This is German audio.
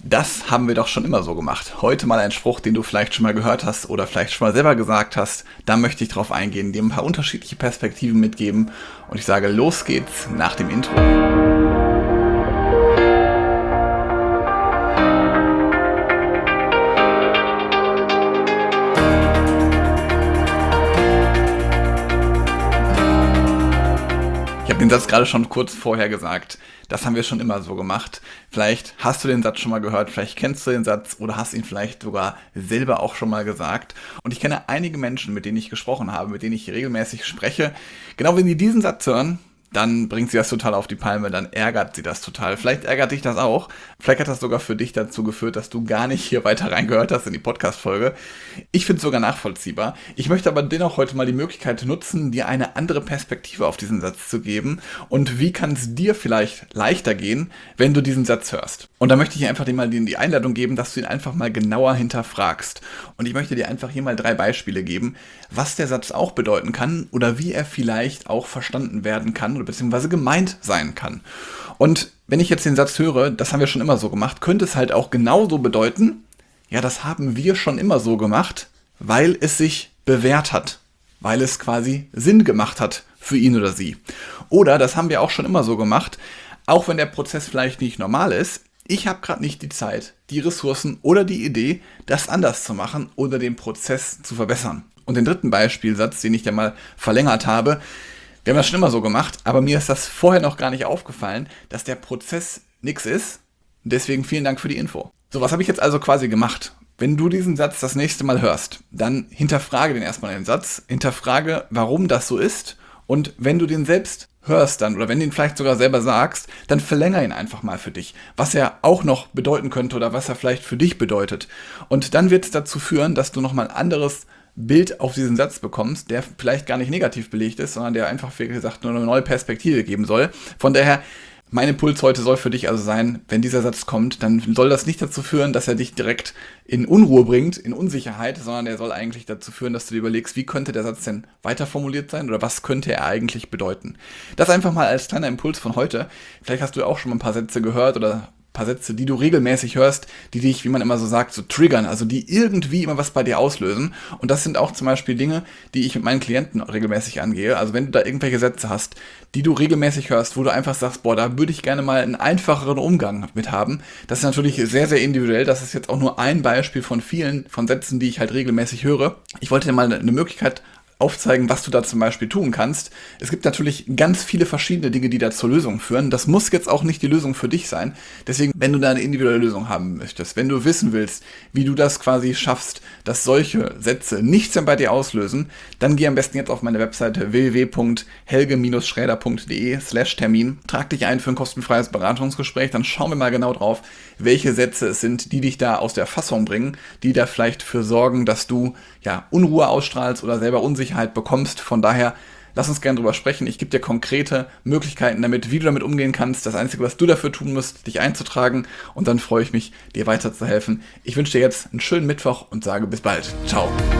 Das haben wir doch schon immer so gemacht. Heute mal ein Spruch, den du vielleicht schon mal gehört hast oder vielleicht schon mal selber gesagt hast. Da möchte ich drauf eingehen, dir ein paar unterschiedliche Perspektiven mitgeben. Und ich sage, los geht's nach dem Intro. Ich habe den Satz gerade schon kurz vorher gesagt. Das haben wir schon immer so gemacht. Vielleicht hast du den Satz schon mal gehört, vielleicht kennst du den Satz oder hast ihn vielleicht sogar selber auch schon mal gesagt. Und ich kenne einige Menschen, mit denen ich gesprochen habe, mit denen ich regelmäßig spreche. Genau wenn die diesen Satz hören, dann bringt sie das total auf die Palme, dann ärgert sie das total. Vielleicht ärgert dich das auch. Vielleicht hat das sogar für dich dazu geführt, dass du gar nicht hier weiter reingehört hast in die Podcast-Folge. Ich finde es sogar nachvollziehbar. Ich möchte aber dennoch heute mal die Möglichkeit nutzen, dir eine andere Perspektive auf diesen Satz zu geben. Und wie kann es dir vielleicht leichter gehen, wenn du diesen Satz hörst? Und da möchte ich einfach dir mal die Einladung geben, dass du ihn einfach mal genauer hinterfragst. Und ich möchte dir einfach hier mal 3 Beispiele geben, was der Satz auch bedeuten kann oder wie er vielleicht auch verstanden werden kann oder beziehungsweise gemeint sein kann. Und wenn ich jetzt den Satz höre, das haben wir schon immer so gemacht, könnte es halt auch genauso bedeuten, ja, das haben wir schon immer so gemacht, weil es sich bewährt hat, weil es quasi Sinn gemacht hat für ihn oder sie. Oder das haben wir auch schon immer so gemacht, auch wenn der Prozess vielleicht nicht normal ist, ich habe gerade nicht die Zeit, die Ressourcen oder die Idee, das anders zu machen oder den Prozess zu verbessern. Und den dritten Beispielsatz, den ich da mal verlängert habe, wir haben das schon immer so gemacht, aber mir ist das vorher noch gar nicht aufgefallen, dass der Prozess nichts ist. Deswegen vielen Dank für die Info. So, was habe ich jetzt also quasi gemacht? Wenn du diesen Satz das nächste Mal hörst, dann hinterfrage den erstmal den Satz, hinterfrage, warum das so ist. Und wenn du den selbst hörst dann, oder wenn du ihn vielleicht sogar selber sagst, dann verlängere ihn einfach mal für dich, was er auch noch bedeuten könnte oder was er vielleicht für dich bedeutet. Und dann wird es dazu führen, dass du nochmal ein anderes Bild auf diesen Satz bekommst, der vielleicht gar nicht negativ belegt ist, sondern der einfach, wie gesagt, nur eine neue Perspektive geben soll. Von daher, mein Impuls heute soll für dich also sein, wenn dieser Satz kommt, dann soll das nicht dazu führen, dass er dich direkt in Unruhe bringt, in Unsicherheit, sondern der soll eigentlich dazu führen, dass du dir überlegst, wie könnte der Satz denn weiter formuliert sein oder was könnte er eigentlich bedeuten. Das einfach mal als kleiner Impuls von heute. Vielleicht hast du auch schon mal ein paar Sätze gehört oder paar Sätze, die du regelmäßig hörst, die dich, wie man immer so sagt, so triggern, also die irgendwie immer was bei dir auslösen. Und das sind auch zum Beispiel Dinge, die ich mit meinen Klienten regelmäßig angehe. Also wenn du da irgendwelche Sätze hast, die du regelmäßig hörst, wo du einfach sagst, boah, da würde ich gerne mal einen einfacheren Umgang mit haben. Das ist natürlich sehr, sehr individuell. Das ist jetzt auch nur ein Beispiel von vielen von Sätzen, die ich halt regelmäßig höre. Ich wollte dir mal eine Möglichkeit aufzeigen, was du da zum Beispiel tun kannst. Es gibt natürlich ganz viele verschiedene Dinge, die da zur Lösung führen. Das muss jetzt auch nicht die Lösung für dich sein. Deswegen, wenn du da eine individuelle Lösung haben möchtest, wenn du wissen willst, wie du das quasi schaffst, dass solche Sätze nichts mehr bei dir auslösen, dann geh am besten jetzt auf meine Webseite www.helge-schräder.de/Termin. Trag dich ein für ein kostenfreies Beratungsgespräch, dann schauen wir mal genau drauf, welche Sätze es sind, die dich da aus der Fassung bringen, die da vielleicht für sorgen, dass du Unruhe ausstrahlst oder selber Unsicherheit bekommst. Von daher, lass uns gerne drüber sprechen. Ich gebe dir konkrete Möglichkeiten damit, wie du damit umgehen kannst. Das Einzige, was du dafür tun musst, dich einzutragen, und dann freue ich mich, dir weiterzuhelfen. Ich wünsche dir jetzt einen schönen Mittwoch und sage bis bald. Ciao.